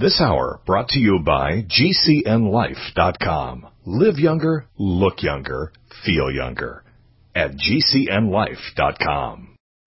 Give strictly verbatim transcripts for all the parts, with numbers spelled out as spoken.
This hour brought to you by G C N life dot com. Live younger, look younger, feel younger at G C N life dot com.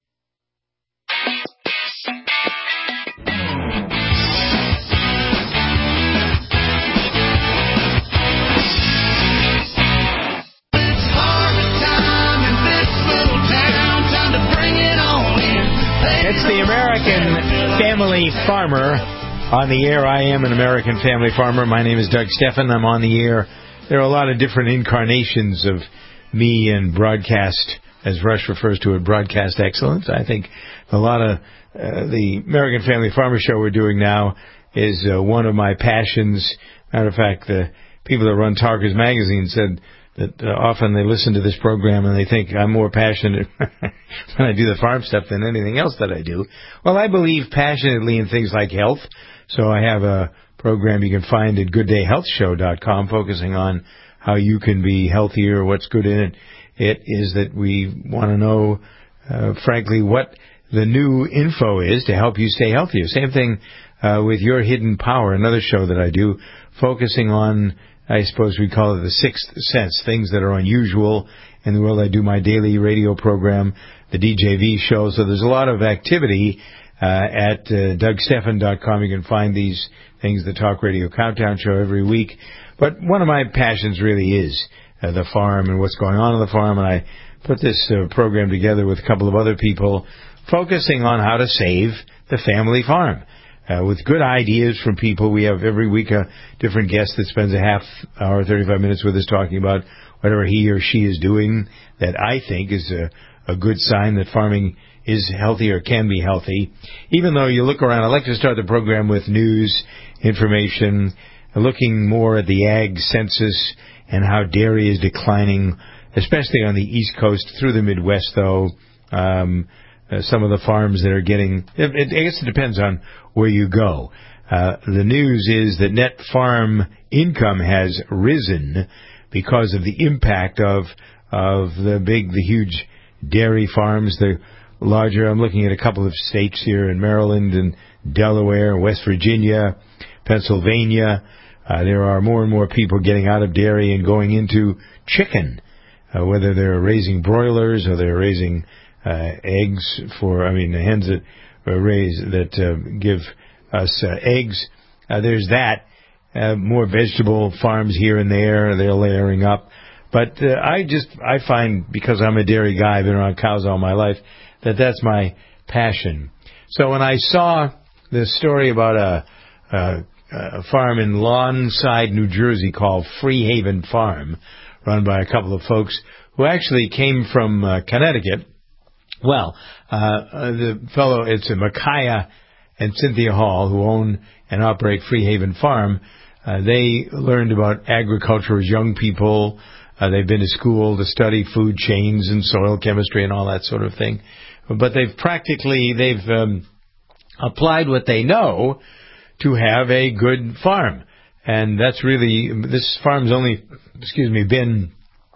It's the American Family Farmer on the air. I am an American Family Farmer. My name is Doug Stephan. I'm on the air. There are a lot of different incarnations of me and broadcast, as Rush refers to it, broadcast excellence. I think a lot of uh, the American Family Farmer show we're doing now is uh, one of my passions. Matter of fact, the people that run Talkers Magazine said that uh, often they listen to this program and they think I'm more passionate when I do the farm stuff than anything else that I do. Well, I believe passionately in things like health, so I have a program you can find at good day health show dot com focusing on how you can be healthier, what's good in it. It is that we want to know, uh, frankly, what the new info is to help you stay healthier. Same thing uh, with Your Hidden Power, another show that I do, focusing on, I suppose we call it the sixth sense, things that are unusual in the world. I do my daily radio program, the D J V show, so there's a lot of activity uh, at uh, Doug Stephan dot com. You can find these things, the Talk Radio Countdown show every week. But one of my passions really is uh, the farm and what's going on on the farm, and I put this uh, program together with a couple of other people focusing on how to save the family farm. Uh, with good ideas from people. We have every week a different guest that spends a half hour, thirty-five minutes with us talking about whatever he or she is doing that I think is a, a good sign that farming is healthy or can be healthy. Even though you look around, I like to start the program with news, information, looking more at the ag census and how dairy is declining, especially on the East Coast, through the Midwest, though. Um, Uh, some of the farms that are getting, it, it, I guess it depends on where you go. Uh, the news is that net farm income has risen because of the impact of of the big, the huge dairy farms, the larger. I'm looking at a couple of states here in Maryland and Delaware, West Virginia, Pennsylvania. Uh, there are more and more people getting out of dairy and going into chicken, uh, whether they're raising broilers or they're raising Uh, eggs for, I mean, the hens that uh, raise, that uh, give us uh, eggs. Uh, there's that. Uh, more vegetable farms here and there. They're layering up. But uh, I just, I find, because I'm a dairy guy, I've been around cows all my life, that that's my passion. So when I saw the story about a, a, a farm in Lawnside, New Jersey called Freehaven Farm, run by a couple of folks who actually came from uh, Connecticut. Well, uh, the fellow, it's a Micaiah and Cynthia Hall, who own and operate Freehaven Farm. Uh, they learned about agriculture as young people. Uh, they've been to school to study food chains and soil chemistry and all that sort of thing. But they've practically, they've um, applied what they know to have a good farm. And that's really, this farm's only, excuse me, been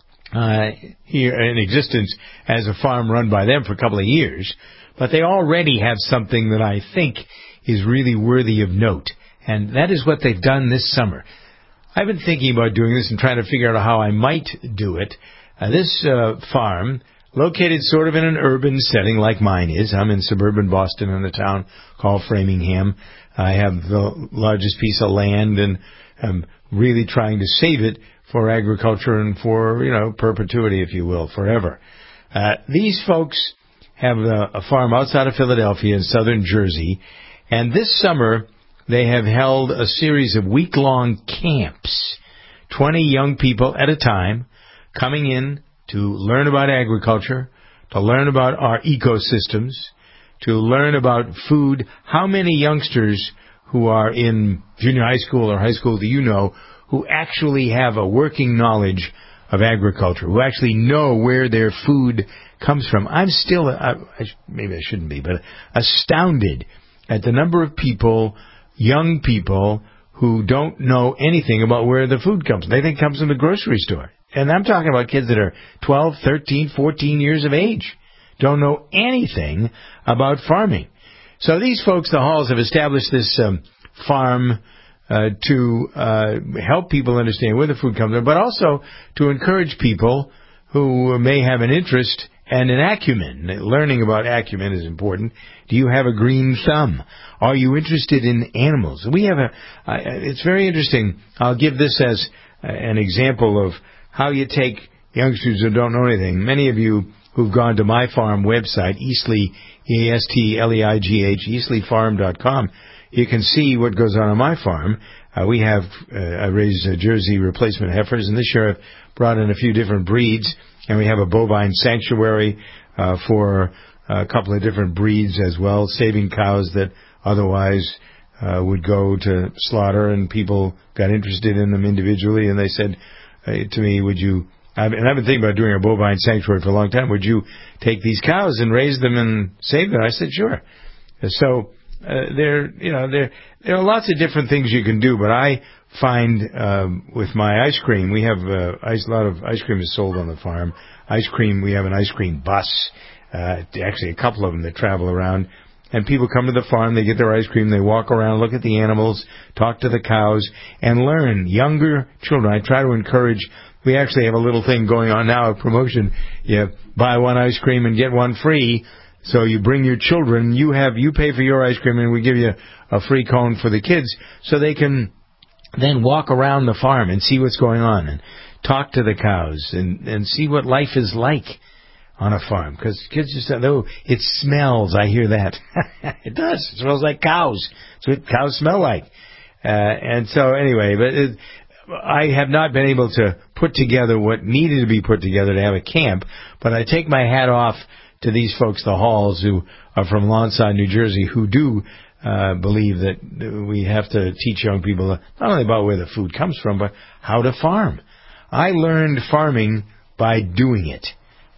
Uh, here in existence as a farm run by them for a couple of years, but they already have something that I think is really worthy of note, and that is what they've done this summer. I've been thinking about doing this and trying to figure out how I might do it. Uh, this uh, farm, located sort of in an urban setting like mine is. I'm in suburban Boston in a town called Framingham. I have the largest piece of land, and I'm really trying to save it for agriculture and for, you know, perpetuity, if you will, forever. Uh, these folks have a, a farm outside of Philadelphia in southern Jersey, and this summer they have held a series of week-long camps, twenty young people at a time, coming in to learn about agriculture, to learn about our ecosystems, to learn about food. How many youngsters who are in junior high school or high school do you know who actually have a working knowledge of agriculture, who actually know where their food comes from? I'm still, I, I, maybe I shouldn't be, but astounded at the number of people, young people, who don't know anything about where the food comes from. They think it comes from the grocery store. And I'm talking about kids that are twelve, thirteen, fourteen years of age. Don't know anything about farming. So these folks, the Halls, have established this um, farm uh, to uh, help people understand where the food comes from, but also to encourage people who may have an interest and an acumen. Learning about acumen is important. Do you have a green thumb? Are you interested in animals? We have a, uh, it's very interesting. I'll give this as uh, an example of how you take youngsters who don't know anything. Many of you who've gone to my farm website, Eastleigh, E S T L E I G H, eastleigh farm dot com, you can see what goes on on my farm. Uh, we have, uh, I raise uh, Jersey replacement heifers, and this year I've brought in a few different breeds. And we have a bovine sanctuary uh, for a couple of different breeds as well, saving cows that otherwise uh, would go to slaughter, and people got interested in them individually, and they said uh, to me, would you, I've, and I've been thinking about doing a bovine sanctuary for a long time, would you take these cows and raise them and save them? I said, sure. So uh, there, you know, there, there are lots of different things you can do, but I find um, with my ice cream, we have uh, ice, a lot of ice cream is sold on the farm. Ice cream, we have an ice cream bus, uh, actually a couple of them that travel around. And people come to the farm, they get their ice cream, they walk around, look at the animals, talk to the cows, and learn. Younger children, I try to encourage, we actually have a little thing going on now, a promotion. You buy one ice cream and get one free. So you bring your children, you have, you pay for your ice cream, and we give you a free cone for the kids so they can then walk around the farm and see what's going on and talk to the cows and, and see what life is like on a farm. Because kids just say, oh, it smells. I hear that. It does. It smells like cows. That's what cows smell like. Uh, and so anyway, but it, I have not been able to put together what needed to be put together to have a camp, but I take my hat off to these folks, the Halls, who are from Lawnside, New Jersey, who do Uh, believe that we have to teach young people not only about where the food comes from, but how to farm. I learned farming by doing it.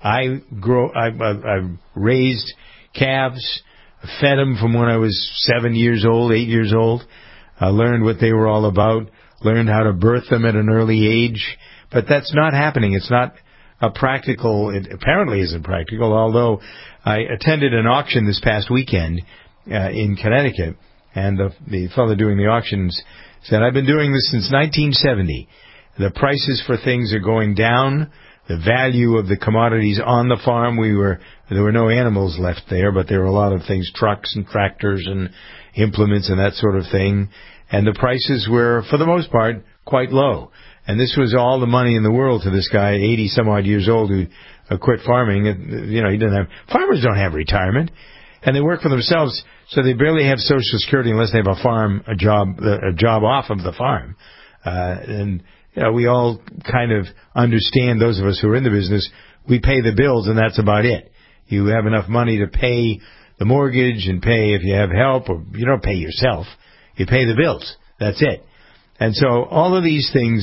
I grow. I, I, I raised calves, fed them from when I was seven years old, eight years old. I learned what they were all about. Learned how to birth them at an early age. But that's not happening. It's not a practical. It apparently isn't practical. Although I attended an auction this past weekend Uh, in Connecticut, and the, the fellow doing the auctions said, I've been doing this since nineteen seventy. The prices for things are going down. The value of the commodities on the farm, we were there were no animals left there, but there were a lot of things, trucks and tractors and implements and that sort of thing. And the prices were, for the most part, quite low. And this was all the money in the world to this guy, eighty some odd years old, who uh, quit farming. You know, he didn't have, farmers don't have retirement. And they work for themselves, so they barely have Social Security unless they have a farm, a job, a job off of the farm. Uh, and, you know, we all kind of understand, those of us who are in the business, we pay the bills and that's about it. You have enough money to pay the mortgage and pay if you have help, or you don't pay yourself. You pay the bills. That's it. And so all of these things,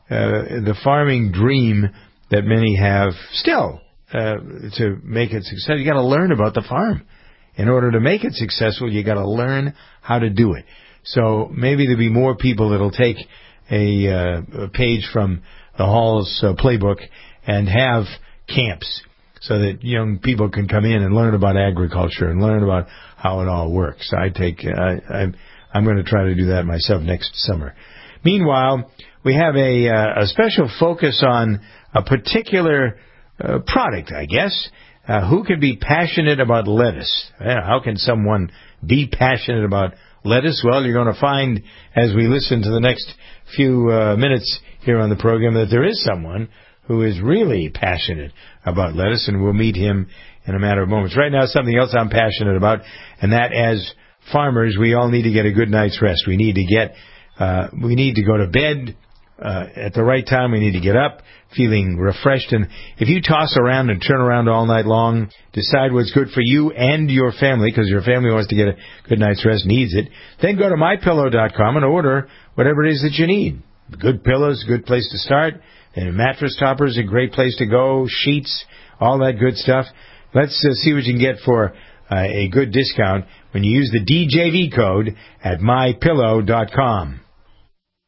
uh, the farming dream that many have still, uh, to make it successful, you got to learn about the farm. In order to make it successful, you got to learn how to do it. So maybe there'll be more people that'll take a, uh, a page from the Hall's uh, playbook and have camps so that young people can come in and learn about agriculture and learn about how it all works. I take, I, I'm, I'm going to try to do that myself next summer. Meanwhile, we have a, uh, a special focus on a particular uh, product, I guess. Uh, who can be passionate about lettuce? Yeah, how can someone be passionate about lettuce? Well, you're going to find as we listen to the next few uh, minutes here on the program that there is someone who is really passionate about lettuce, and we'll meet him in a matter of moments. Right now, something else I'm passionate about, and that as farmers, we all need to get a good night's rest. We need to get, uh, we need to go to bed uh, at the right time. We need to get up feeling refreshed. And if you toss around and turn around all night long, decide what's good for you and your family, because your family wants to get a good night's rest, needs it, then go to my pillow dot com and order whatever it is that you need. Good pillows, good place to start. And mattress toppers, a great place to go. Sheets, all that good stuff. Let's uh, see what you can get for uh, a good discount when you use the D J V code at my pillow dot com.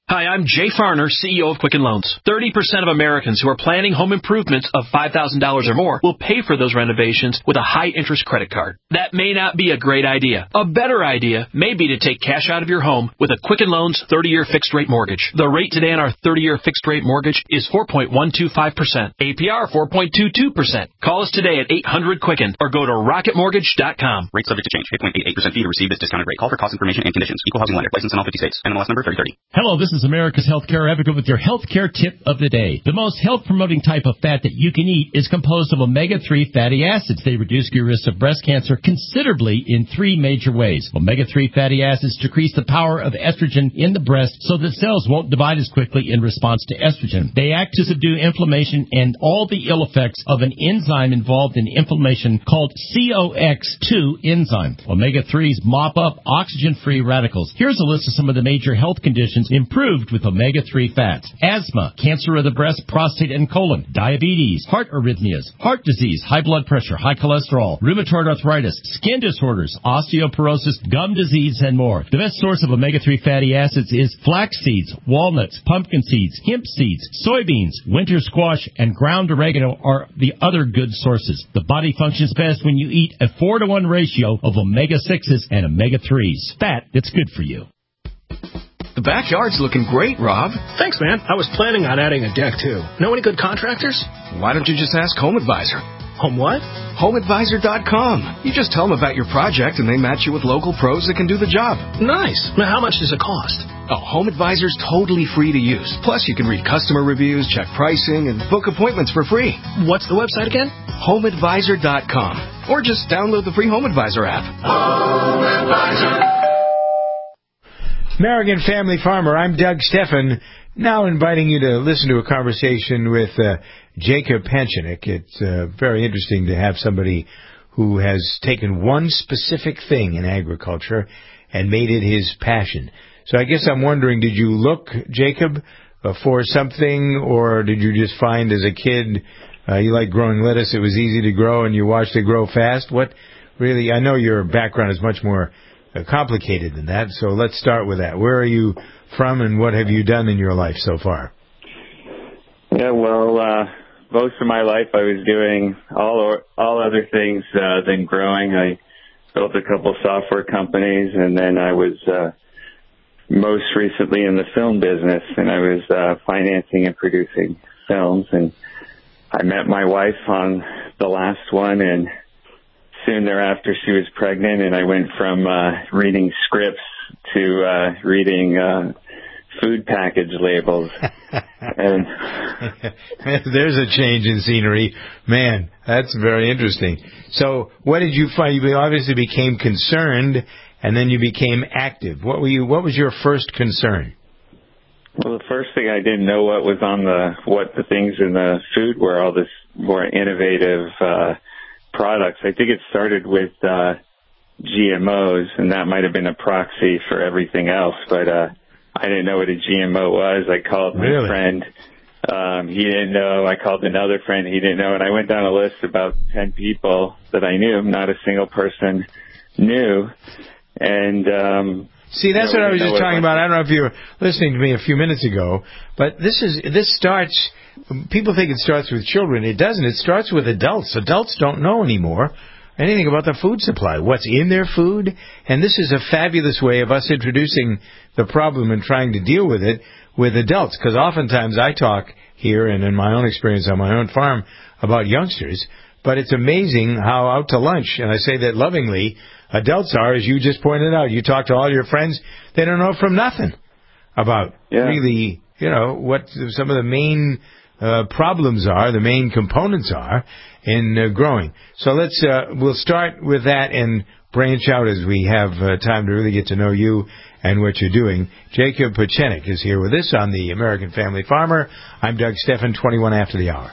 Hi, I'm Jay Farner, C E O of Quicken Loans. thirty percent of Americans who are planning home improvements of five thousand dollars or more will pay for those renovations with a high-interest credit card. That may not be a great idea. A better idea may be to take cash out of your home with a Quicken Loans thirty-year fixed-rate mortgage. The rate today on our thirty-year fixed-rate mortgage is four point one two five percent. A P R four point two two percent. Call us today at eight hundred Quicken or go to rocket mortgage dot com. Rate subject to change. eight point eight eight percent fee to receive this discounted rate. Call for cost information and conditions. Equal housing lender. License in all fifty states. N M L S number thirty thirty. Hello, this is America's Healthcare Advocate with your healthcare tip of the day. The most health-promoting type of fat that you can eat is composed of omega three fatty acids. They reduce your risk of breast cancer considerably in three major ways. omega three fatty acids decrease the power of estrogen in the breast so that cells won't divide as quickly in response to estrogen. They act to subdue inflammation and all the ill effects of an enzyme involved in inflammation called C O X two enzyme. omega threes mop up oxygen-free radicals. Here's a list of some of the major health conditions improved with omega three fats: asthma, cancer of the breast, prostate, and colon, diabetes, heart arrhythmias, heart disease, high blood pressure, high cholesterol, rheumatoid arthritis, skin disorders, osteoporosis, gum disease, and more. The best source of omega three fatty acids is flax seeds, walnuts, pumpkin seeds, hemp seeds, soybeans, winter squash, and ground oregano are the other good sources. The body functions best when you eat a four to one ratio of omega sixes and omega threes. Fat that's good for you. The backyard's looking great, Rob. Thanks, man. I was planning on adding a deck, too. Know any good contractors? Why don't you just ask Home Advisor? Home what? home advisor dot com. You just tell them about your project, and they match you with local pros that can do the job. Nice. Now, how much does it cost? Oh, Home Advisor's totally free to use. Plus, you can read customer reviews, check pricing, and book appointments for free. What's the website again? home advisor dot com. Or just download the free Home Advisor app. Home Advisor. American Family Farmer, I'm Doug Stephan, now inviting you to listen to a conversation with uh, Jacob Penchenik. It's uh, very interesting to have somebody who has taken one specific thing in agriculture and made it his passion. So I guess I'm wondering, did you look, Jacob, uh, for something, or did you just find as a kid uh, you like growing lettuce, it was easy to grow, and you watched it grow fast? What really, I know your background is much more Uh, complicated than that, so let's start with that. Where are you from, and what have you done in your life so far? Yeah, well, uh, most of my life I was doing all or, all other things uh, than growing. I built a couple software companies, and then I was uh, most recently in the film business, and I was uh, financing and producing films. And I met my wife on the last one, and soon thereafter, she was pregnant, and I went from uh, reading scripts to uh, reading uh, food package labels. And there's a change in scenery. Man, that's very interesting. So what did you find? You obviously became concerned, and then you became active. What were you? What was your first concern? Well, the first thing, I didn't know what was on the, what the things in the food were, all this more innovative uh products. I think it started with uh, G M Os, and that might have been a proxy for everything else, but uh, I didn't know what a G M O was. I called my really? friend. Um, he didn't know. I called another friend. He didn't know, and I went down a list of about ten people that I knew. Not a single person knew. And um, see, that's you know, what I was just talking about. I don't know if you were listening to me a few minutes ago, but this is this starts. People think it starts with children. It doesn't. It starts with adults. Adults don't know anymore anything about the food supply, what's in their food. And this is a fabulous way of us introducing the problem and trying to deal with it with adults. Because oftentimes I talk here and in my own experience on my own farm about youngsters, but it's amazing how out to lunch, and I say that lovingly, adults are, as you just pointed out. You talk to all your friends, they don't know from nothing about yeah. really, you know, what some of the main Uh, problems are, the main components are in uh, growing. So let's, uh, we'll start with that and branch out as we have uh, time to really get to know you and what you're doing. Jacob Penchenik is here with us on the American Family Farmer. I'm Doug Stephan, twenty-one after the hour.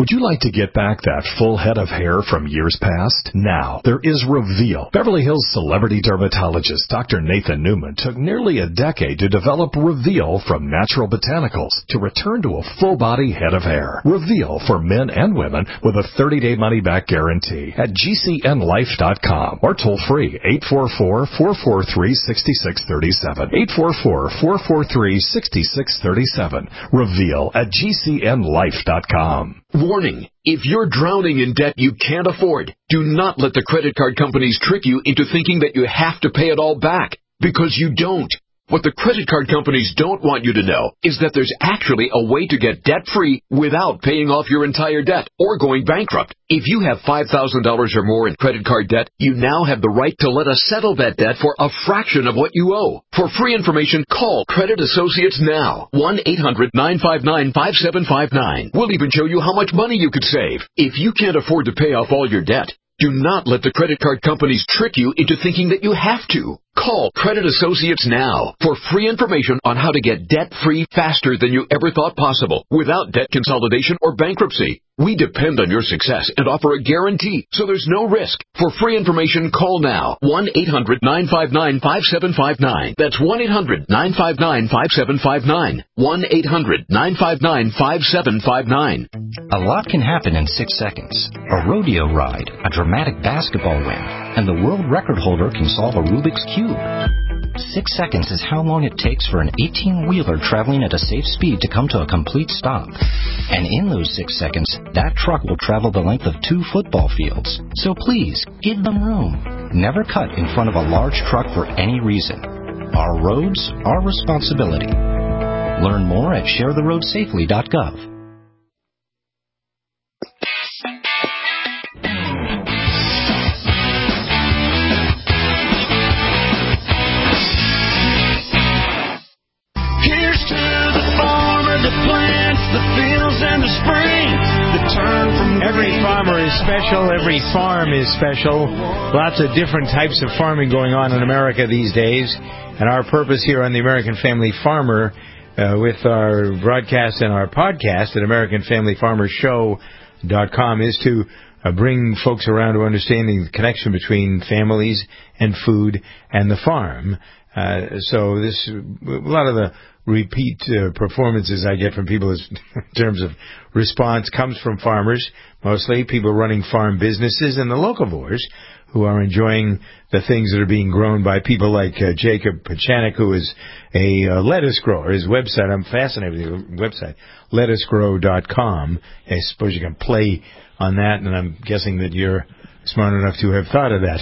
Would you like to get back that full head of hair from years past? Now, there is Reveal. Beverly Hills celebrity dermatologist Doctor Nathan Newman took nearly a decade to develop Reveal from natural botanicals to return to a full-body head of hair. Reveal for men and women with a thirty-day money-back guarantee at G C N life dot com or toll free eight four four, four four three, six six three seven. eight four four, four four three, six six three seven. Reveal at G C N life dot com. Warning. If you're drowning in debt you can't afford, do not let the credit card companies trick you into thinking that you have to pay it all back, because you don't. What the credit card companies don't want you to know is that there's actually a way to get debt-free without paying off your entire debt or going bankrupt. If you have five thousand dollars or more in credit card debt, you now have the right to let us settle that debt for a fraction of what you owe. For free information, call Credit Associates now. one eight hundred, nine five nine, five seven five nine. We'll even show you how much money you could save. If you can't afford to pay off all your debt, do not let the credit card companies trick you into thinking that you have to. Call Credit Associates now for free information on how to get debt-free faster than you ever thought possible without debt consolidation or bankruptcy. We depend on your success and offer a guarantee, so there's no risk. For free information, call now. one eight hundred, nine five nine, five seven five nine. That's one eight hundred, nine five nine, five seven five nine. one eight hundred, nine five nine, five seven five nine. A lot can happen in six seconds. A rodeo ride, a dramatic basketball win, and the world record holder can solve a Rubik's Cube. Six seconds is how long it takes for an eighteen-wheeler traveling at a safe speed to come to a complete stop. And in those six seconds, that truck will travel the length of two football fields. So please, give them room. Never cut in front of a large truck for any reason. Our roads, our responsibility. Learn more at share the road safely dot gov. Every farmer is special. Every farm is special. Lots of different types of farming going on in America these days. And our purpose here on the American Family Farmer, uh, with our broadcast and our podcast at American Family Farmer Show dot com, is to uh, bring folks around to understanding the connection between families and food and the farm. Uh, so this, a lot of the repeat uh, performances I get from people is, in terms of response, comes from farmers, mostly people running farm businesses and the locavores who are enjoying the things that are being grown by people like uh, Jacob Pachanik, who is a uh, lettuce grower. His website, I'm fascinated with his website, lettuce grow dot com. I suppose you can play on that, and I'm guessing that you're smart enough to have thought of that.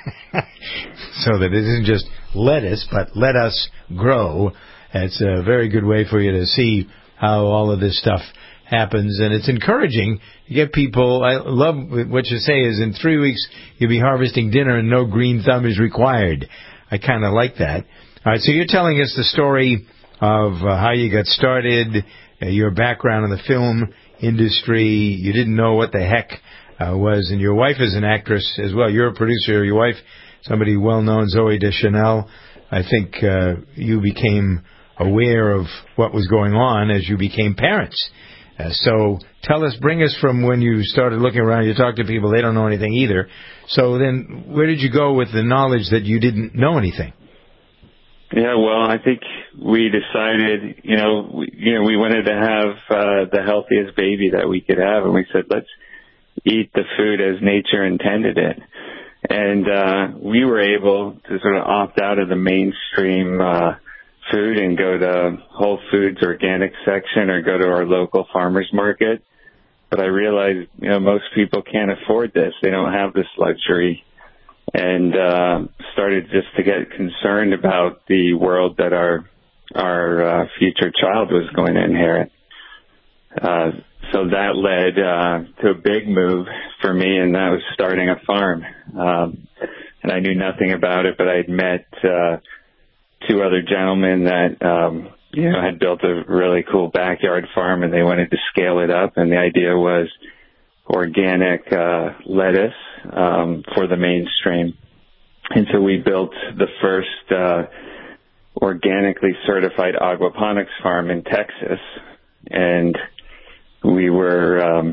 So that it isn't just lettuce, but let us grow. It's a very good way for you to see how all of this stuff happens, and it's encouraging to get people. I love what you say is in three weeks you'll be harvesting dinner and no green thumb is required. I kind of like that. All right, so you're telling us the story of uh, how you got started, uh, your background in the film industry. You didn't know what the heck uh, was, and your wife is an actress as well. You're a producer. Your wife, somebody well-known, Zooey Deschanel. I think uh, you became aware of what was going on as you became parents. Uh, so tell us, bring us from when you started looking around. You talk to people, they don't know anything either. So then where did you go with the knowledge that you didn't know anything? Yeah, well, I think we decided, you know, we, you know, we wanted to have uh, the healthiest baby that we could have, and we said, let's eat the food as nature intended it. And uh, we were able to sort of opt out of the mainstream uh food and go to Whole Foods organic section or go to our local farmers market. But I realized, you know, most people can't afford this. They don't have this luxury. And uh, started just to get concerned about the world that our our uh, future child was going to inherit. Uh, so that led uh, to a big move for me, and that was starting a farm. Um, and I knew nothing about it, but I'd met uh, two other gentlemen that, um, you know, had built a really cool backyard farm, and they wanted to scale it up. And the idea was organic uh, lettuce um, for the mainstream. And so we built the first uh, organically certified aquaponics farm in Texas. And we were, um,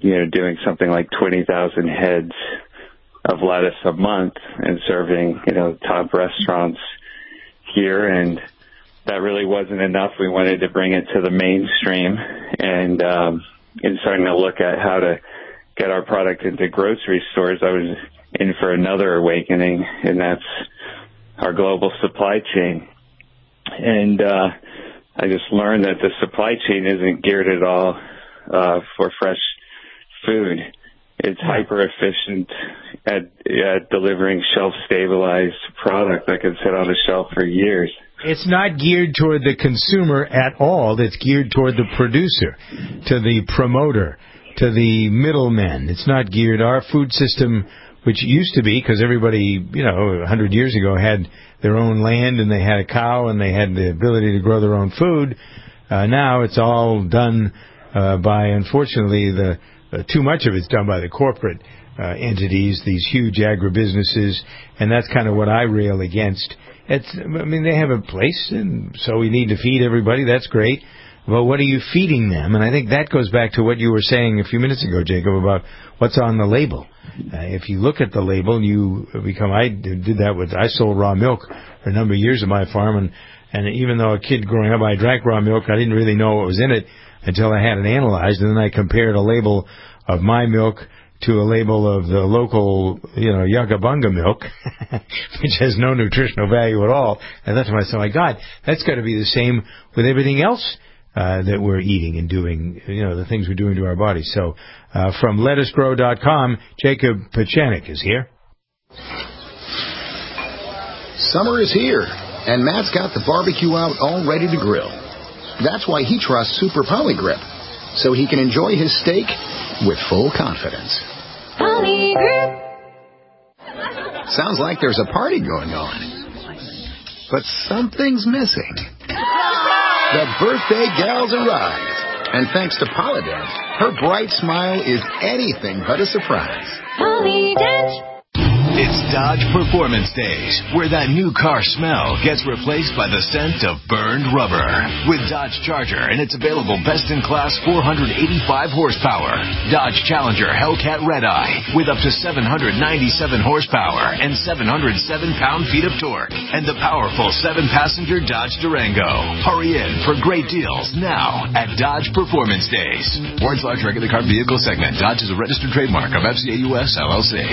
you know, doing something like twenty thousand heads of lettuce a month and serving, you know, top restaurants here. And that really wasn't enough. We wanted to bring it to the mainstream and, um, and starting to look at how to get our product into grocery stores. I was in for another awakening, and that's our global supply chain. And, uh, I just learned that the supply chain isn't geared at all, uh, for fresh food. It's hyper efficient at, at delivering shelf-stabilized product that can sit on a shelf for years. It's not geared toward the consumer at all. It's geared toward the producer, to the promoter, to the middlemen. It's not geared. Our food system, which used to be, because everybody, you know, a hundred years ago had their own land and they had a cow and they had the ability to grow their own food. Uh, now it's all done uh, by, unfortunately, the uh, too much of it's done by the corporate uh, entities, these huge agribusinesses, and that's kind of what I rail against. It's, I mean, they have a place, and so we need to feed everybody. That's great. But what are you feeding them? And I think that goes back to what you were saying a few minutes ago, Jacob, about what's on the label. Uh, if you look at the label, you become, I did that with, I sold raw milk for a number of years at my farm, and, and even though a kid growing up, I drank raw milk, I didn't really know what was in it until I had it analyzed, and then I compared a label of my milk to a label of the local, you know, Yucca Bunga milk, which has no nutritional value at all. And that's when I said, my God, that's got to be the same with everything else uh, that we're eating and doing, you know, the things we're doing to our bodies. So uh, from lettuce grow dot com, Jacob Pachanik is here. Summer is here, and Matt's got the barbecue out all ready to grill. That's why he trusts Super Poly Grip, so he can enjoy his steak with full confidence. Poly Grip. Sounds like there's a party going on, but something's missing. The birthday gal's arrived, and thanks to Polydent, her bright smile is anything but a surprise. Polydent. It's Dodge Performance Days, where that new car smell gets replaced by the scent of burned rubber. With Dodge Charger and its available best-in-class four hundred eighty-five horsepower. Dodge Challenger Hellcat Red-Eye with up to seven hundred ninety-seven horsepower and seven hundred seven pound-feet of torque. And the powerful seven-passenger Dodge Durango. Hurry in for great deals now at Dodge Performance Days. Warren's large regular car vehicle segment. Dodge is a registered trademark of F C A U S L L C.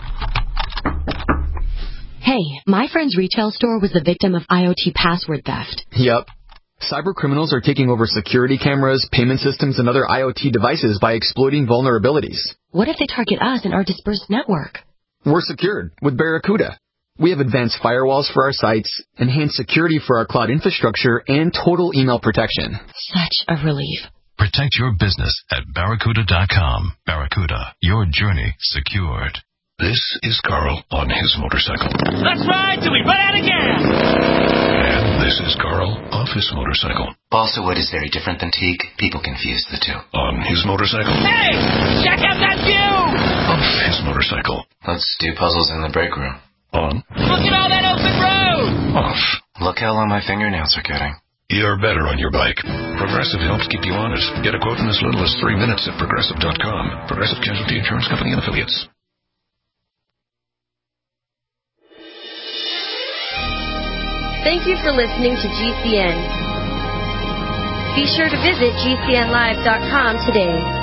Hey, my friend's retail store was the victim of I O T password theft. Yup. Cyber criminals are taking over security cameras, payment systems, and other I O T devices by exploiting vulnerabilities. What if they target us and our dispersed network? We're secured with Barracuda. We have advanced firewalls for our sites, enhanced security for our cloud infrastructure, and total email protection. Such a relief. Protect your business at Barracuda dot com. Barracuda, your journey secured. This is Carl on his motorcycle. Let's ride till we run out of gas! And this is Carl off his motorcycle. Balsa wood is very different than teak. People confuse the two. On his motorcycle. Hey! Check out that view! Off his motorcycle. Let's do puzzles in the break room. On. Look at all that open road! Off. Look how long my fingernails are getting. You're better on your bike. Progressive helps keep you honest. Get a quote in as little as three minutes at Progressive dot com. Progressive Casualty Insurance Company and Affiliates. Thank you for listening to G C N. Be sure to visit G C N live dot com today.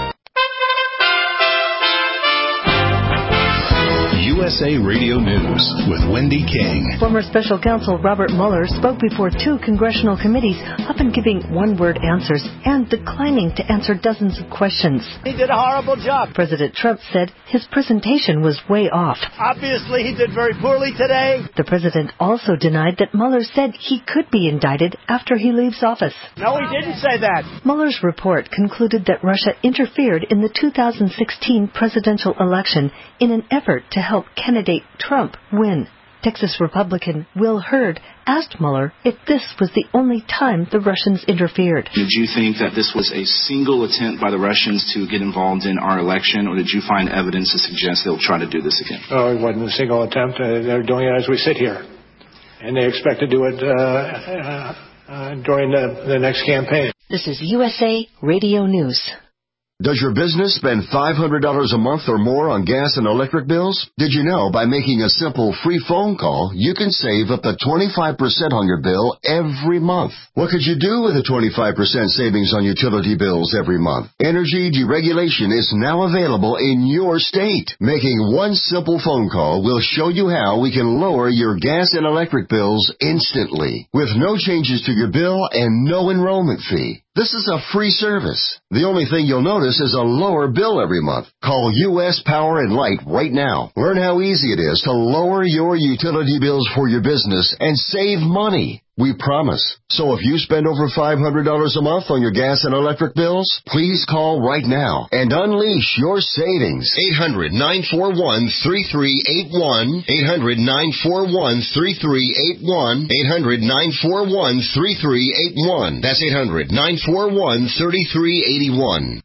U S A Radio News with Wendy King. Former Special Counsel Robert Mueller spoke before two congressional committees, often giving one-word answers and declining to answer dozens of questions. He did a horrible job. President Trump said his presentation was way off. Obviously, he did very poorly today. The president also denied that Mueller said he could be indicted after he leaves office. No, he didn't say that. Mueller's report concluded that Russia interfered in the two thousand sixteen presidential election in an effort to help candidate Trump win. Texas Republican Will Hurd asked Mueller if this was the only time the Russians interfered. Did you think that this was a single attempt by the Russians to get involved in our election, or did you find evidence to suggest they'll try to do this again? Oh, it wasn't a single attempt. Uh, they're doing it as we sit here. And they expect to do it uh, uh, uh, during the, the next campaign. This is U S A Radio News. Does your business spend five hundred dollars a month or more on gas and electric bills? Did you know by making a simple free phone call, you can save up to twenty-five percent on your bill every month? What could you do with a twenty-five percent savings on utility bills every month? Energy deregulation is now available in your state. Making one simple phone call will show you how we can lower your gas and electric bills instantly, with no changes to your bill and no enrollment fee. This is a free service. The only thing you'll notice is a lower bill every month. Call U S Power and Light right now. Learn how easy it is to lower your utility bills for your business and save money. We promise. So if you spend over five hundred dollars a month on your gas and electric bills, please call right now and unleash your savings. eight hundred, nine four one, three three eight one. eight hundred, nine four one, three three eight one. eight hundred, nine four one, three three eight one. That's eight hundred, nine four one, three three eight one.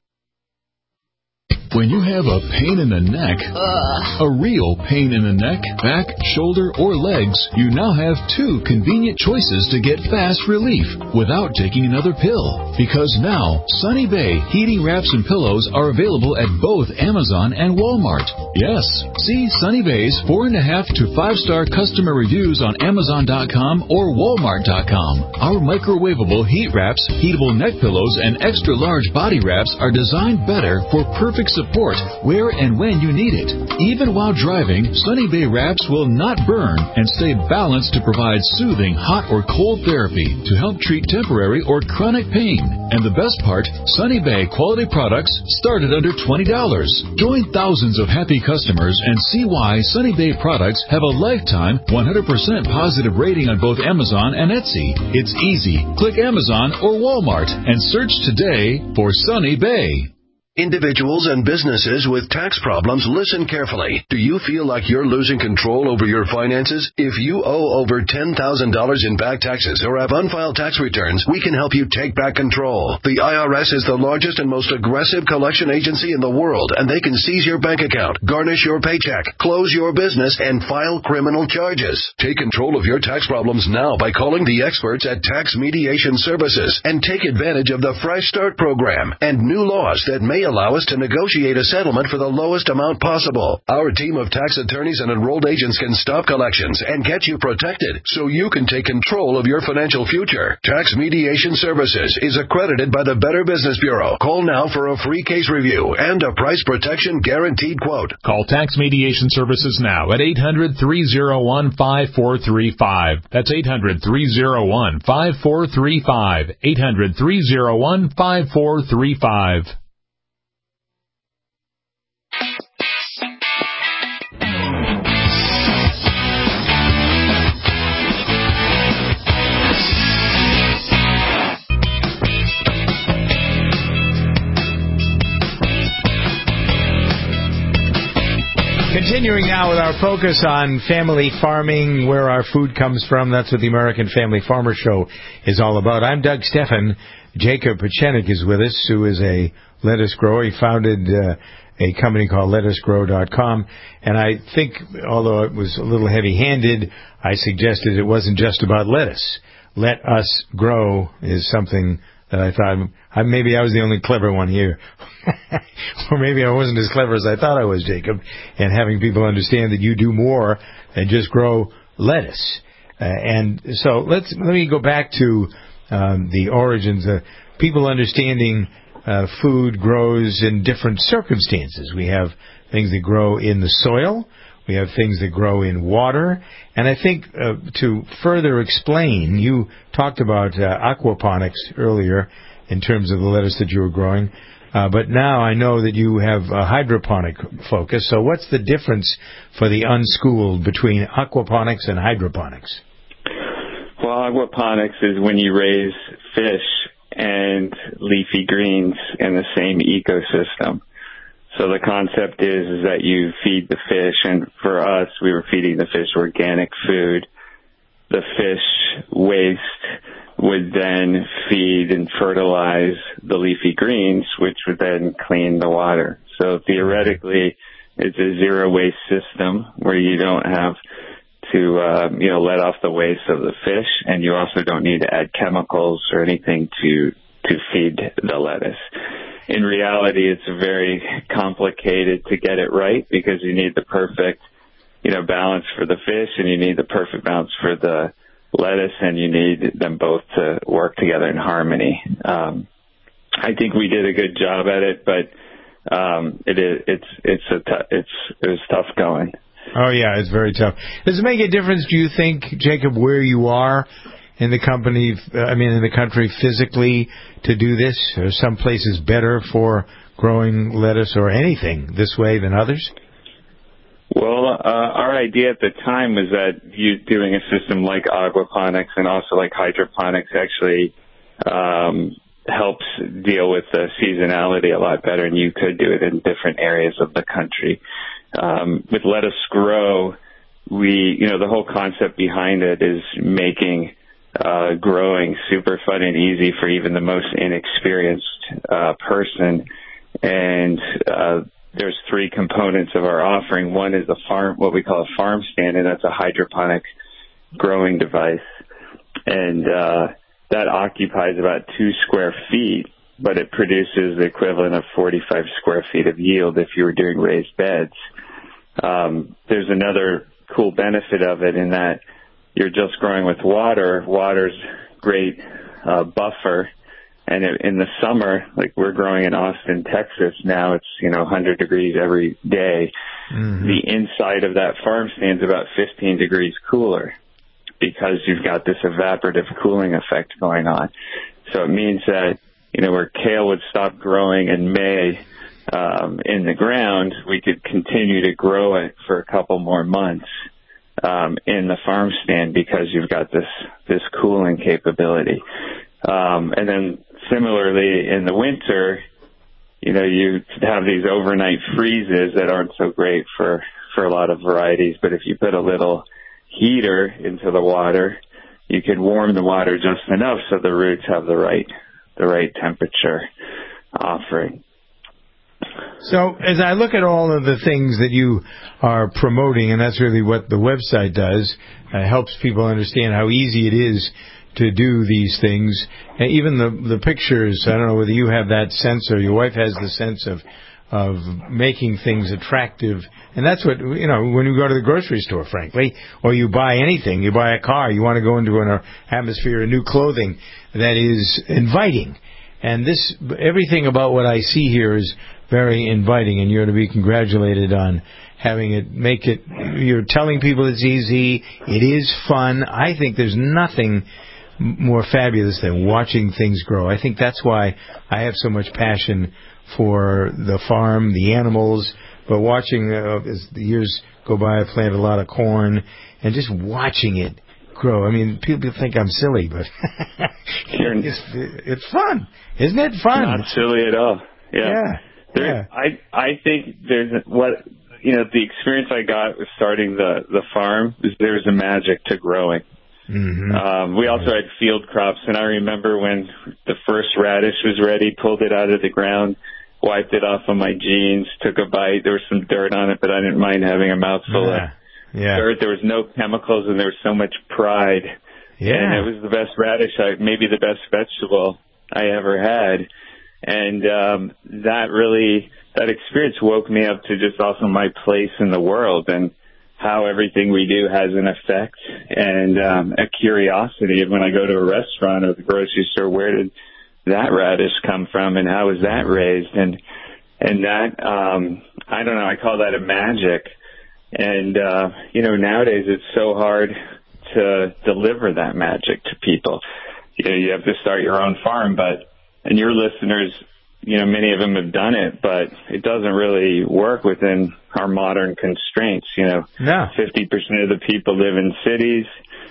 When you have a pain in the neck, Ugh. a real pain in the neck, back, shoulder, or legs, you now have two convenient choices to get fast relief without taking another pill. Because now, Sunny Bay heating wraps and pillows are available at both Amazon and Walmart. Yes, see Sunny Bay's four and a half to five star customer reviews on Amazon dot com or Walmart dot com. Our microwavable heat wraps, heatable neck pillows, and extra large body wraps are designed better for perfect support Support where and when you need it. Even while driving, Sunny Bay wraps will not burn and stay balanced to provide soothing hot or cold therapy to help treat temporary or chronic pain. And the best part, Sunny Bay quality products start at under twenty dollars. Join thousands of happy customers and see why Sunny Bay products have a lifetime one hundred percent positive rating on both Amazon and Etsy. It's easy. Click Amazon or Walmart and search today for Sunny Bay. Individuals and businesses with tax problems, listen carefully. Do you feel like you're losing control over your finances? If you owe over ten thousand dollars in back taxes or have unfiled tax returns, we can help you take back control. The I R S is the largest and most aggressive collection agency in the world, and they can seize your bank account, garnish your paycheck, close your business, and file criminal charges. Take control of your tax problems now by calling the experts at Tax Mediation Services and take advantage of the Fresh Start program and new laws that may allow us to negotiate a settlement for the lowest amount possible. Our team of tax attorneys and enrolled agents can stop collections and get you protected so you can take control of your financial future. Tax Mediation Services is accredited by the Better Business Bureau. Call now for a free case review and a price protection guaranteed quote. Call Tax Mediation Services now at eight hundred, three oh one, five four three five. That's eight hundred, three oh one, five four three five. eight hundred, three oh one, five four three five. Continuing now with our focus on family farming, where our food comes from. That's what the American Family Farmer Show is all about. I'm Doug Steffen. Jacob Pechenik is with us, who is a lettuce grower. He founded uh, a company called lettuce grow dot com. And I think, although it was a little heavy-handed, I suggested it wasn't just about lettuce. Let us grow is something that I thought, I, maybe I was the only clever one here. Or maybe I wasn't as clever as I thought I was, Jacob, and having people understand that you do more than just grow lettuce. Uh, and so let's let me go back to um, the origins of people understanding uh, food grows in different circumstances. We have things that grow in the soil. We have things that grow in water. And I think uh, to further explain, you talked about uh, aquaponics earlier in terms of the lettuce that you were growing. Uh, but now I know that you have a hydroponic focus. So what's the difference for the unschooled between aquaponics and hydroponics? Well, aquaponics is when you raise fish and leafy greens in the same ecosystem. So the concept is, is that you feed the fish, and for us, we were feeding the fish organic food. The fish waste would then feed and fertilize the leafy greens, which would then clean the water. So theoretically, it's a zero-waste system where you don't have to, uh, you know, let off the waste of the fish, and you also don't need to add chemicals or anything to to feed the lettuce. in reality, it's very complicated to get it right because you need the perfect, you know, balance for the fish and you need the perfect balance for the lettuce, and you need them both to work together in harmony. Um, I think we did a good job at it, but um, it is it's it's a t- it's it was tough going. Oh yeah, it's very tough. Does it make a difference, do you think, Jacob, where you are in the company? I mean, in the country physically to do this? Are some places better for growing lettuce or anything this way than others? Well, uh, our idea at the time was that you doing a system like aquaponics and also like hydroponics actually um, helps deal with the seasonality a lot better, and you could do it in different areas of the country. Um, with Let Us Grow, we, you know, the whole concept behind it is making uh, growing super fun and easy for even the most inexperienced uh, person. And uh, there's three components of our offering. One is a farm, what we call a farm stand, and that's a hydroponic growing device. And uh, that occupies about two square feet, but it produces the equivalent of forty-five square feet of yield if you were doing raised beds. Um, there's another cool benefit of it in that you're just growing with water. Water's great uh, buffer. And in the summer, like we're growing in Austin, Texas now, it's, you know, one hundred degrees every day. Mm-hmm. The inside of that farm stand's about fifteen degrees cooler because you've got this evaporative cooling effect going on. So it means that, you know, where kale would stop growing in May um, in the ground, we could continue to grow it for a couple more months um, in the farm stand because you've got this, this cooling capability. Um, and then similarly in the winter, you know, you have these overnight freezes that aren't so great for, for a lot of varieties. But if you put a little heater into the water, you can warm the water just enough so the roots have the right, the right temperature offering. So as I look at all of the things that you are promoting, and that's really what the website does, uh, helps people understand how easy it is to do these things. And even the the pictures, I don't know whether you have that sense or your wife has the sense of of making things attractive. And that's what, you know, when you go to the grocery store, frankly, or you buy anything, you buy a car, you want to go into an atmosphere of new clothing that is inviting. And this, everything about what I see here is very inviting, and you're to be congratulated on having it, make it, you're telling people it's easy, it is fun. I think there's nothing more fabulous than watching things grow. I think that's why I have so much passion for the farm, the animals, but watching, uh, as the years go by, I planted a lot of corn, and just watching it grow. I mean, people think I'm silly, but it's, it's fun. Isn't it fun? Not silly at all. Yeah. Yeah. There, yeah. I, I think there's what, you know, the experience I got with starting the, the farm is there's a magic to growing. Mm-hmm. Um, we also had field crops, and I remember when the first radish was ready, pulled it out of the ground, wiped it off on my jeans, took a bite. There was some dirt on it, but I didn't mind having a mouthful yeah. of yeah. dirt. There was no chemicals, and there was so much pride. Yeah. And it was the best radish, I, maybe the best vegetable I ever had. And um, that really, that experience woke me up to just also my place in the world and how everything we do has an effect, and um, a curiosity of when I go to a restaurant or the grocery store, where did that radish come from and how was that raised? And and that, um, I don't know, I call that a magic. And, uh, you know, nowadays it's so hard to deliver that magic to people. You know, you have to start your own farm, but, and your listeners, you know, many of them have done it, but it doesn't really work within our modern constraints. You know, no. fifty percent of the people live in cities.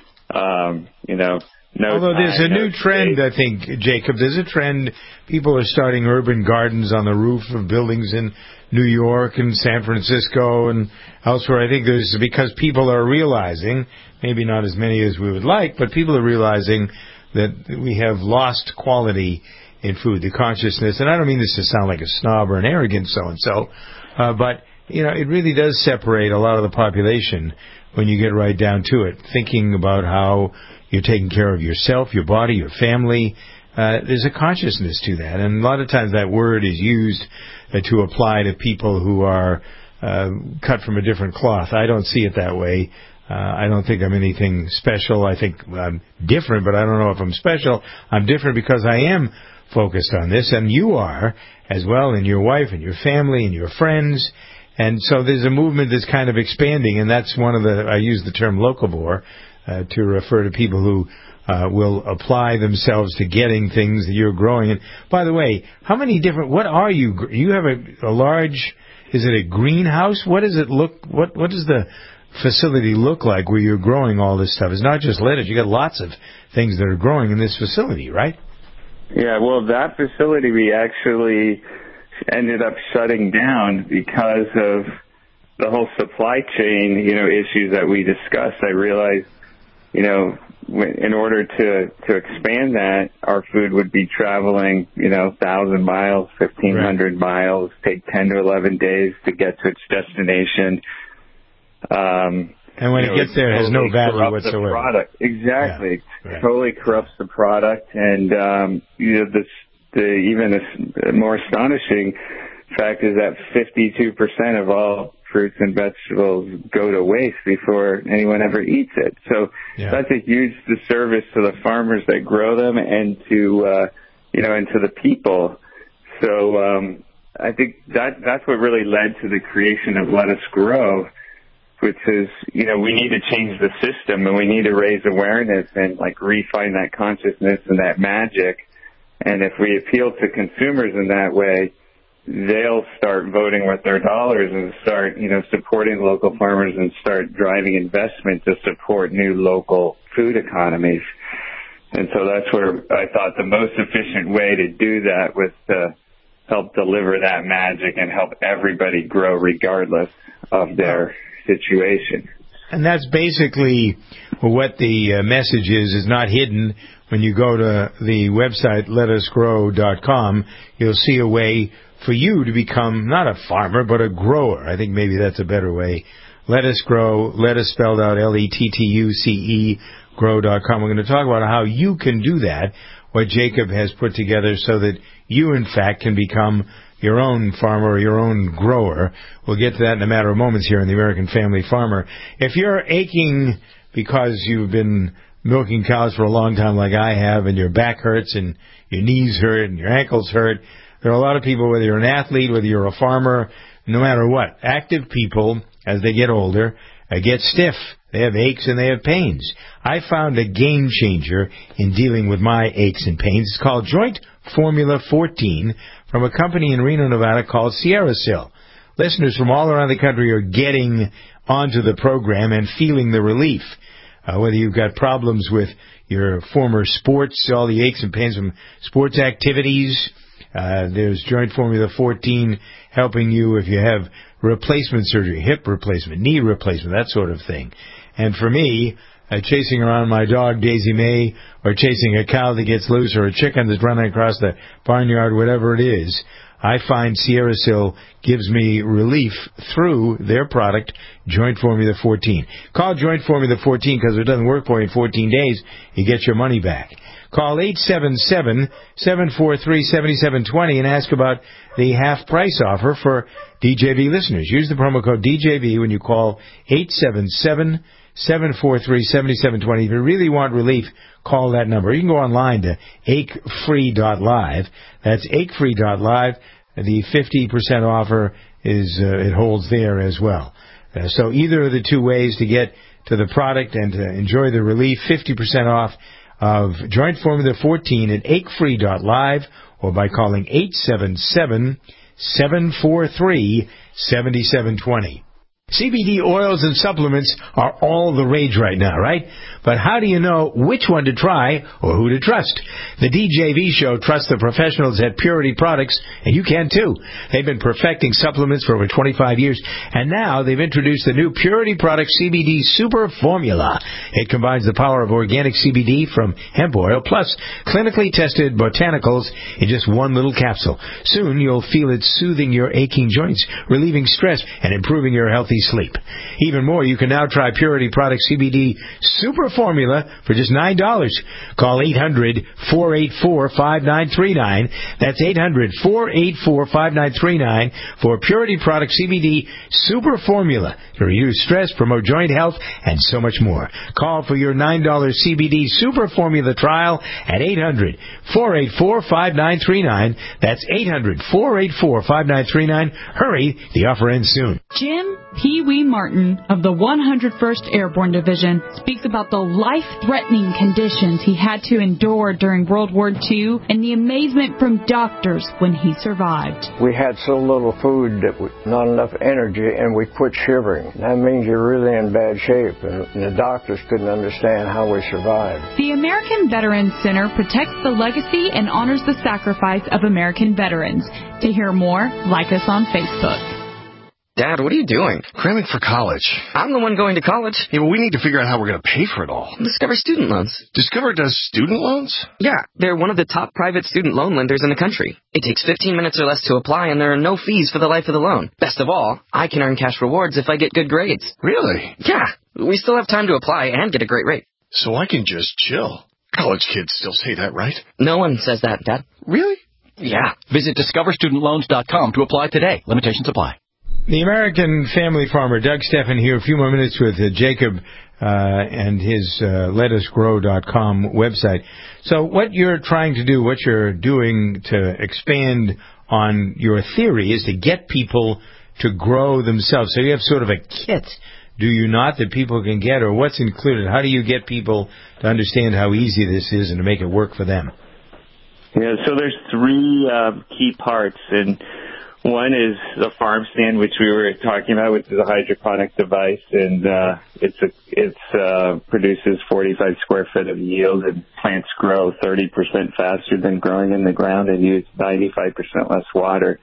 Um, you know, no. Although there's time, a no new trend, I think, Jacob. There's a trend. People are starting urban gardens on the roof of buildings in New York and San Francisco and elsewhere. I think there's because people are realizing, maybe not as many as we would like, but people are realizing that we have lost quality in food, the consciousness, and I don't mean this to sound like a snob or an arrogant so-and-so, uh, but, you know, it really does separate a lot of the population when you get right down to it, thinking about how you're taking care of yourself, your body, your family, uh, there's a consciousness to that. And a lot of times that word is used uh, to apply to people who are uh, cut from a different cloth. I don't see it that way. Uh, I don't think I'm anything special. I think I'm different, but I don't know if I'm special. I'm different because I am focused on this, and you are as well, and your wife and your family and your friends. And so there's a movement that's kind of expanding, and that's one of the, I use the term locavore uh, to refer to people who uh, will apply themselves to getting things that you're growing. And by the way, how many different, what are you, you have a, a large, is it a greenhouse? What does it look, what, what does the facility look like where you're growing all this stuff? It's not just lettuce. You got lots of things that are growing in this facility, right? Yeah, well, that facility we actually ended up shutting down because of the whole supply chain, you know, issues that we discussed. I realized, you know, in order to, to expand that, our food would be traveling, you know, one thousand miles, fifteen hundred right. miles, take ten to eleven days to get to its destination. Um, and when you it know, gets there, it has no value whatsoever. The product. Exactly. Yeah, right. Totally corrupts the product. And, um, you know, this, the even a more astonishing fact is that fifty-two percent of all fruits and vegetables go to waste before anyone ever eats it. So yeah. that's a huge disservice to the farmers that grow them and to, uh, you know, and to the people. So, um, I think that, that's what really led to the creation of Let Us Grow, which is, you know, we need to change the system and we need to raise awareness and like refine that consciousness and that magic. And if we appeal to consumers in that way, they'll start voting with their dollars and start, you know, supporting local farmers and start driving investment to support new local food economies. And so that's where I thought the most efficient way to do that was to help deliver that magic and help everybody grow regardless of their situation. And that's basically what the uh, message is, is not hidden. When you go to the website let us grow dot com, you'll see a way for you to become not a farmer, but a grower. I think maybe that's a better way. Let Us Grow, lettuce spelled out L E T T U C E, grow dot com. We're going to talk about how you can do that, what Jacob has put together so that you, in fact, can become your own farmer or your own grower. We'll get to that in a matter of moments here on the American Family Farmer. If you're aching because you've been milking cows for a long time like I have, and your back hurts and your knees hurt and your ankles hurt, there are a lot of people, whether you're an athlete, whether you're a farmer, no matter what, active people, as they get older, uh, get stiff. They have aches and they have pains. I found a game changer in dealing with my aches and pains. It's called Joint Formula fourteen from a company in Reno, Nevada called SierraSil. Listeners from all around the country are getting onto the program and feeling the relief. Uh, whether you've got problems with your former sports, all the aches and pains from sports activities, uh, there's Joint Formula fourteen helping you if you have replacement surgery, hip replacement, knee replacement, that sort of thing. And for me, uh, chasing around my dog, Daisy May, or chasing a cow that gets loose or a chicken that's running across the barnyard, whatever it is, I find SierraSil gives me relief through their product, Joint Formula fourteen. Call Joint Formula fourteen because if it doesn't work for you in fourteen days, you get your money back. Call eight seven seven, seven four three, seven seven two zero and ask about the half-price offer for D J V listeners. Use the promo code D J V when you call eight seven seven, seven four three, seven seven two zero. If you really want relief, call that number. You can go online to ache free dot live. That's ache free dot live. The fifty percent offer is uh, it holds there as well. Uh, so either of the two ways to get to the product and to enjoy the relief, fifty percent off of Joint Formula fourteen at ache free dot live or by calling eight seven seven, seven four three, seven seven two zero. C B D oils and supplements are all the rage right now, right? But how do you know which one to try or who to trust? The D J V Show trusts the professionals at Purity Products, and you can too. They've been perfecting supplements for over twenty-five years, and now they've introduced the new Purity Products C B D Super Formula. It combines the power of organic C B D from hemp oil plus clinically tested botanicals in just one little capsule. Soon you'll feel it soothing your aching joints, relieving stress, and improving your healthy sleep. Even more, you can now try Purity Product C B D Super Formula for just nine dollars. Call eight hundred, four eight four, five nine three nine. That's eight hundred, four eight four, five nine three nine for Purity Product C B D Super Formula to reduce stress, promote joint health, and so much more. Call for your nine dollars C B D Super Formula trial at eight hundred, four eight four, five nine three nine. That's eight hundred, four eight four, five nine three nine. Hurry, the offer ends soon. Jim Pee Wee Martin of the one hundred first Airborne Division speaks about the life-threatening conditions he had to endure during World War Two and the amazement from doctors when he survived. We had so little food that we, not enough energy, and we quit shivering. That means you're really in bad shape, and the doctors couldn't understand how we survived. The American Veterans Center protects the legacy and honors the sacrifice of American veterans. To hear more, like us on Facebook. Dad, what are you doing? Cramming for college. I'm the one going to college. Yeah, but we need to figure out how we're going to pay for it all. Discover Student Loans. Discover does student loans? Yeah, they're one of the top private student loan lenders in the country. It takes fifteen minutes or less to apply, and there are no fees for the life of the loan. Best of all, I can earn cash rewards if I get good grades. Really? Yeah, we still have time to apply and get a great rate. So I can just chill. College kids still say that, right? No one says that, Dad. Really? Yeah. Visit discover student loans dot com to apply today. Limitations apply. The American Family Farmer, Doug Steffen here. A few more minutes with uh, Jacob uh, and his uh, let us grow dot com website. So what you're trying to do, what you're doing to expand on your theory is to get people to grow themselves. So you have sort of a kit, do you not, that people can get, or what's included? How do you get people to understand how easy this is and to make it work for them? Yeah, so there's three uh, key parts, and one is the farm stand, which we were talking about, which is a hydroponic device, and uh, it's a, it's uh, produces forty-five square foot of yield, and plants grow thirty percent faster than growing in the ground and use ninety-five percent less water.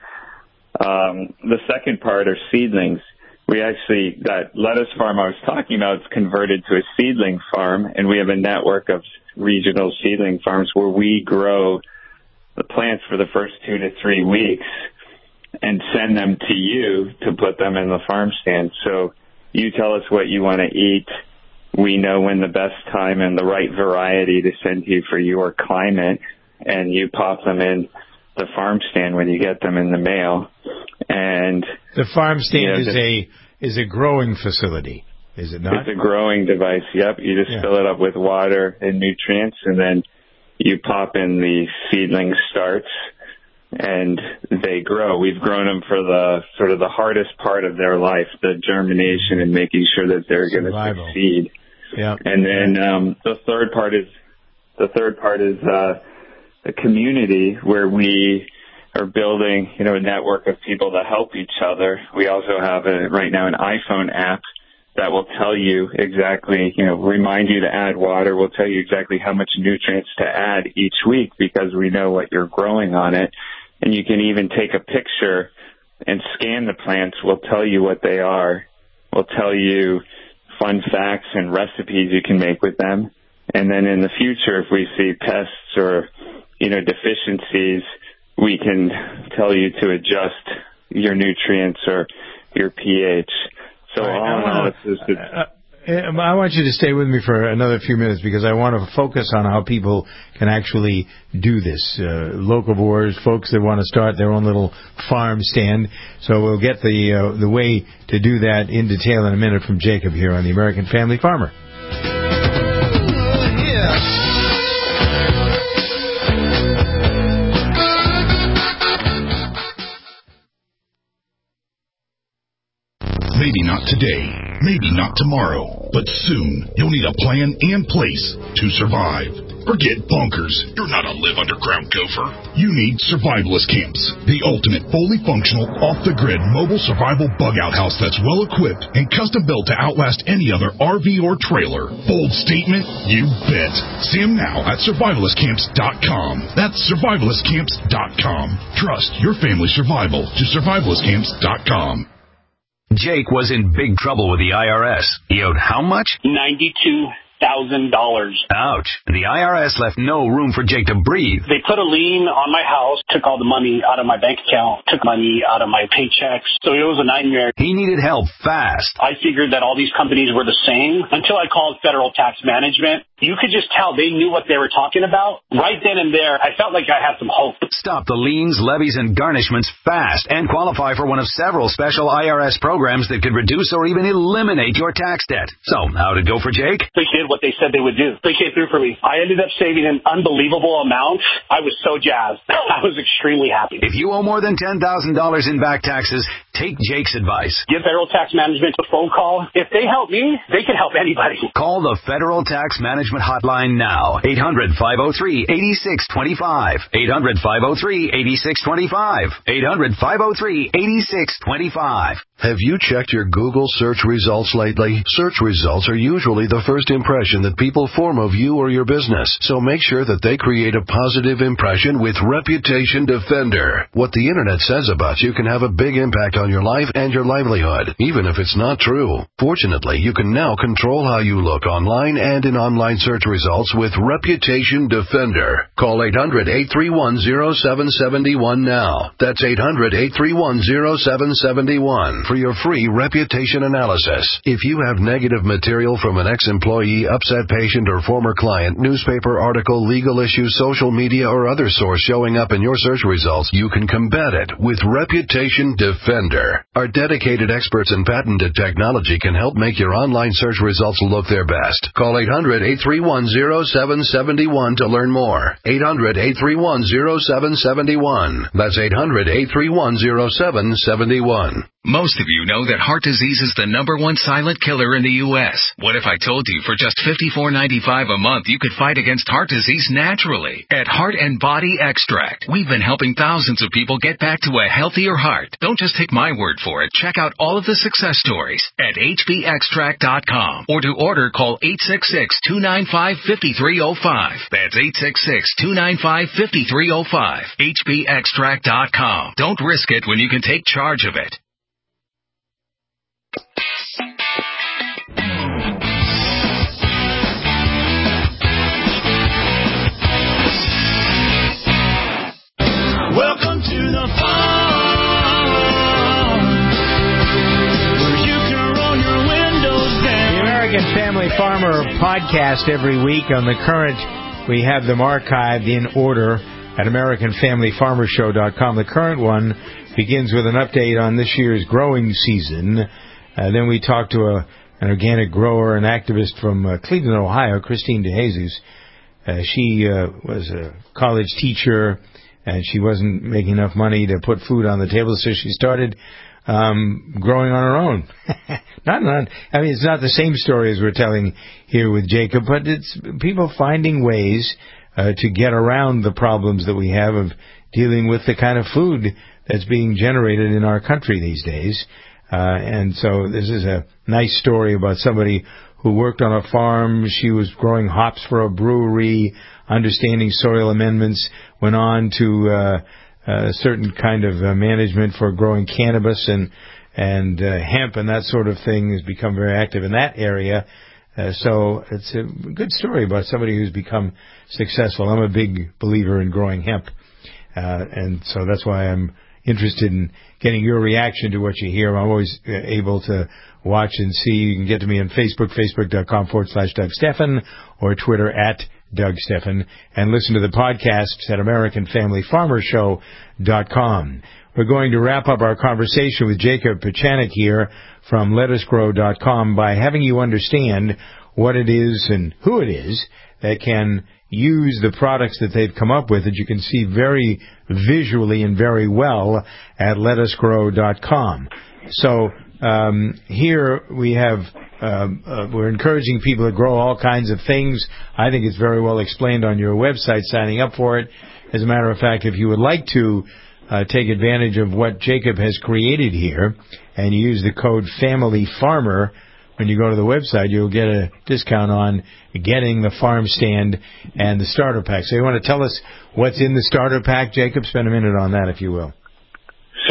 Um, the second part are seedlings. We actually, that lettuce farm I was talking about is converted to a seedling farm, and we have a network of regional seedling farms where we grow the plants for the first two to three weeks and send them to you to put them in the farm stand. So you tell us what you want to eat. We know when the best time and the right variety to send you for your climate, and you pop them in the farm stand when you get them in the mail. And the farm stand you know, is the, a is a growing facility, is it not? It's a growing device. Yep, you just yeah. fill it up with water and nutrients, and then you pop in the seedling starts, and they grow. We've grown them for the sort of the hardest part of their life, the germination and making sure that they're going to succeed. Yeah. And then um, the third part is the third part is uh, the community, where we are building, you know, a network of people that help each other. We also have a, right now an iPhone app that will tell you exactly, you know, remind you to add water. We'll tell you exactly how much nutrients to add each week because we know what you're growing on it. And you can even take a picture and scan the plants. We'll tell you what they are. We'll tell you fun facts and recipes you can make with them. And then in the future, if we see pests or, you know, deficiencies, we can tell you to adjust your nutrients or your pH. So all, all in all, it's just... Uh, I want you to stay with me for another few minutes because I want to focus on how people can actually do this. Uh, locavores, folks that want to start their own little farm stand. So we'll get the uh, the way to do that in detail in a minute from Jacob here on the American Family Farmer. Maybe not today, maybe not tomorrow, but soon you'll need a plan and place to survive. Forget bunkers. You're not a live underground gopher. You need Survivalist Camps, the ultimate fully functional, off-the-grid mobile survival bug-out house that's well-equipped and custom-built to outlast any other R V or trailer. Bold statement? You bet. See them now at survivalist camps dot com. That's survivalist camps dot com. Trust your family's survival to survivalist camps dot com. Jake was in big trouble with the I R S. He owed how much? ninety-two thousand dollars. Ouch. The I R S left no room for Jake to breathe. They put a lien on my house, took all the money out of my bank account, took money out of my paychecks. So it was a nightmare. He needed help fast. I figured that all these companies were the same until I called Federal Tax Management. You could just tell they knew what they were talking about. Right then and there, I felt like I had some hope. Stop the liens, levies, and garnishments fast and qualify for one of several special I R S programs that could reduce or even eliminate your tax debt. So, how'd it go for Jake? They did what they said they would do. They came through for me. I ended up saving an unbelievable amount. I was so jazzed. I was extremely happy. If you owe more than ten thousand dollars in back taxes, take Jake's advice. Give Federal Tax Management a phone call. If they help me, they can help anybody. Call the Federal Tax Management Hotline now. eight hundred, five oh three, eight six two five. eight hundred, five oh three, eight six two five. eight hundred, five oh three, eight six two five. Have you checked your Google search results lately? Search results are usually the first impression that people form of you or your business, so make sure that they create a positive impression with Reputation Defender. What the internet says about you can have a big impact on your life and your livelihood, even if it's not true. Fortunately, you can now control how you look online and in online search results with Reputation Defender. Call eight hundred, eight three one, oh seven seven one now. That's eight hundred, eight three one, oh seven seven one. For your free reputation analysis. If you have negative material from an ex-employee, upset patient, or former client, newspaper article, legal issue, social media, or other source showing up in your search results, you can combat it with Reputation Defender. Our dedicated experts in patented technology can help make your online search results look their best. Call eight hundred, eight three one, oh seven seven one to learn more. eight hundred, eight three one, oh seven seven one. That's eight hundred, eight three one, oh seven seven one. Most of you know that heart disease is the number one silent killer in the U S What if I told you for just fifty-four ninety-five a month you could fight against heart disease naturally? At Heart and Body Extract, we've been helping thousands of people get back to a healthier heart. Don't just take my word for it. Check out all of the success stories at H B extract dot com, or to order, call eight six six, two nine five, five three zero five. That's eight six six, two nine five, five three zero five. H B extract dot com. Don't risk it when you can take charge of it. Welcome to the farm, where you can roll your windows down. The American Family Farmer podcast every week. On the current, we have them archived in order at American Family Farmer Show dot com. The current one begins with an update on this year's growing season. Uh, then we talk to a, an organic grower, an activist from uh, Cleveland, Ohio, Christine DeJesus. Uh, she uh, was a college teacher, and she wasn't making enough money to put food on the table, so she started um, growing on her own. not, not, I mean, it's not the same story as we're telling here with Jacob, but it's people finding ways uh, to get around the problems that we have of dealing with the kind of food that's being generated in our country these days. Uh, and so this is a nice story about somebody who worked on a farm. She was growing hops for a brewery, understanding soil amendments, went on to uh, a certain kind of uh, management for growing cannabis and and uh, hemp and that sort of thing, has become very active in that area. Uh, so it's a good story about somebody who's become successful. I'm a big believer in growing hemp, uh, and so that's why I'm interested in getting your reaction to what you hear. I'm always uh, able to watch and see. You can get to me on Facebook, facebook.com forward slash Doug Stephan, or Twitter at Doug Stephan, and listen to the podcasts at American Family Farmer Show dot com. We're going to wrap up our conversation with Jacob Pichanik here from Lettuce Grow dot com by having you understand what it is and who it is that can use the products that they've come up with, that you can see very visually and very well at Lettuce Grow dot com. So um, here we have, um, uh, we're encouraging people to grow all kinds of things. I think it's very well explained on your website, signing up for it. As a matter of fact, if you would like to uh, take advantage of what Jacob has created here and use the code FAMILYFARMER, when you go to the website, you'll get a discount on getting the farm stand and the starter pack. So you want to tell us what's in the starter pack, Jacob? Spend a minute on that, if you will. Sure.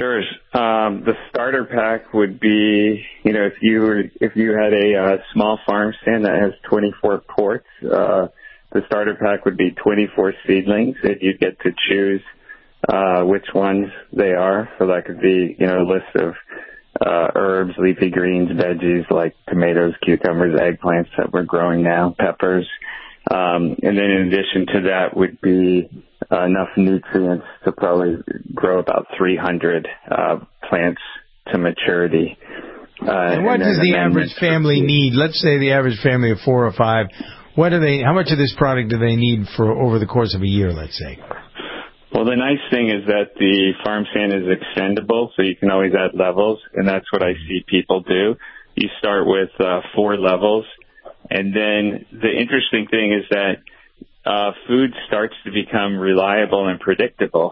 Um, the starter pack would be, you know, if you were, if you had a uh, small farm stand that has twenty-four ports, uh, the starter pack would be twenty-four seedlings, and you'd get to choose uh, which ones they are. So that could be, you know, a list of uh, herbs, leafy greens, veggies like tomatoes, cucumbers, eggplants that we're growing now, peppers. Um, and then in addition to that would be uh, enough nutrients to probably grow about three hundred uh, plants to maturity. Uh, and what and does the average family need? Let's say the average family of four or five. What do they? How much of this product do they need for over the course of a year? Let's say. Well, the nice thing is that the farm stand is extendable, so you can always add levels, and that's what I see people do. You start with uh, four levels. And then the interesting thing is that uh, food starts to become reliable and predictable.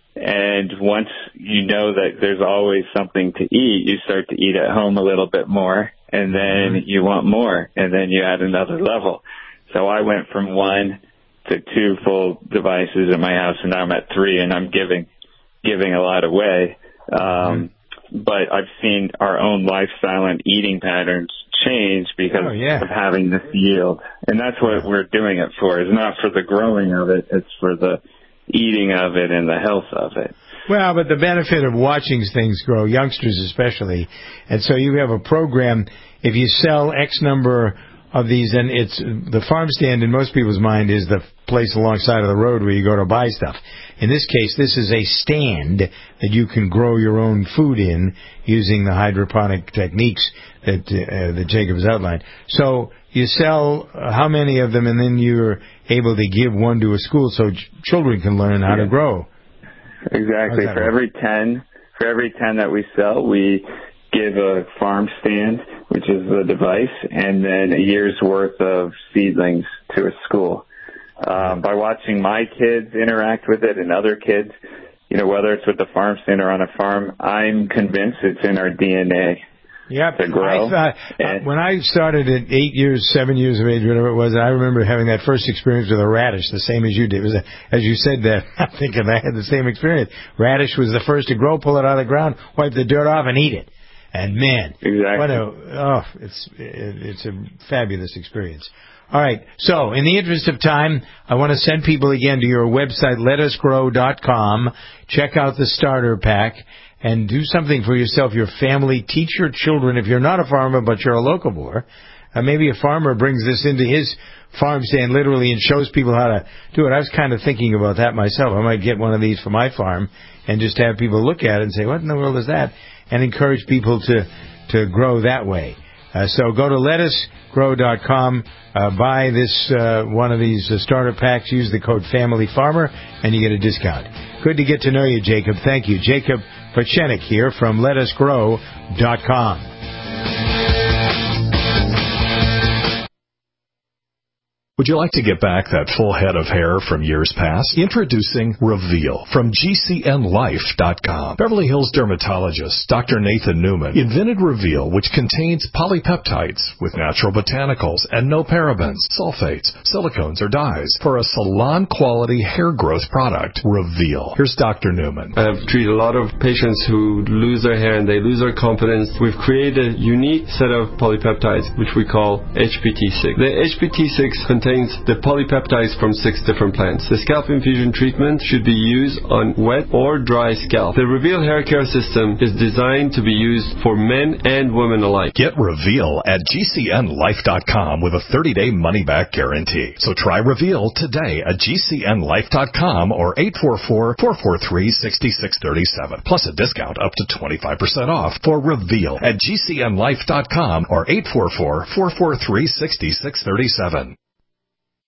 And once you know that there's always something to eat, you start to eat at home a little bit more, and then you want more, and then you add another level. So I went from one to two full devices in my house, and now I'm at three, and I'm giving giving a lot away. Um, but I've seen our own lifestyle and eating patterns change because oh, yeah. of having this yield. And that's what we're doing it for. It's not for the growing of it. It's for the eating of it and the health of it. Well, but the benefit of watching things grow, youngsters especially, and so you have a program, if you sell X number of these, and it's the farm stand in most people's mind is the place alongside of the road where you go to buy stuff. In this case, this is a stand that you can grow your own food in using the hydroponic techniques that uh, that Jacob has outlined. So you sell uh, how many of them, and then you're able to give one to a school so ch- children can learn how yeah. to grow. Exactly. For work? every ten, for every ten that we sell, we give a farm stand, which is the device, and then a year's worth of seedlings to a school. Um, by watching my kids interact with it and other kids, you know, whether it's with the farm stand or on a farm, I'm convinced it's in our D N A. Yep. To grow. I thought, uh, when I started at eight years, seven years of age, whatever it was, I remember having that first experience with a radish, the same as you did. It was a, as you said that, I'm thinking I had the same experience. Radish was the first to grow, pull it out of the ground, wipe the dirt off, and eat it. And man, exactly. what a, oh, it's it's a fabulous experience. All right, so in the interest of time, I want to send people again to your website, let us grow dot com. Check out the starter pack and do something for yourself, your family. Teach your children, if you're not a farmer but you're a locavore, uh, maybe a farmer brings this into his farm stand literally and shows people how to do it. I was kind of thinking about that myself. I might get one of these for my farm and just have people look at it and say, what in the world is that? And encourage people to, to grow that way. Uh, so go to let us grow dot com, uh, buy this uh, one of these uh, starter packs, use the code FAMILYFARMER, and you get a discount. Good to get to know you, Jacob. Thank you. Jacob Pachenik here from let us grow dot com. Would you like to get back that full head of hair from years past? Introducing Reveal from G C N life dot com. Beverly Hills dermatologist Doctor Nathan Newman invented Reveal, which contains polypeptides with natural botanicals and no parabens, sulfates, silicones, or dyes for a salon-quality hair growth product. Reveal. Here's Doctor Newman. I've treated a lot of patients who lose their hair and they lose their confidence. We've created a unique set of polypeptides, which we call H P T six. The H P T six contains the polypeptides from six different plants. The scalp infusion treatment should be used on wet or dry scalp. The Reveal hair care system is designed to be used for men and women alike. Get Reveal at G C N life dot com with a thirty-day money-back guarantee. So try Reveal today at G C N life dot com or eight four four, four four three, six six three seven. Plus a discount up to twenty-five percent off for Reveal at G C N life dot com or eight four four, four four three, six six three seven.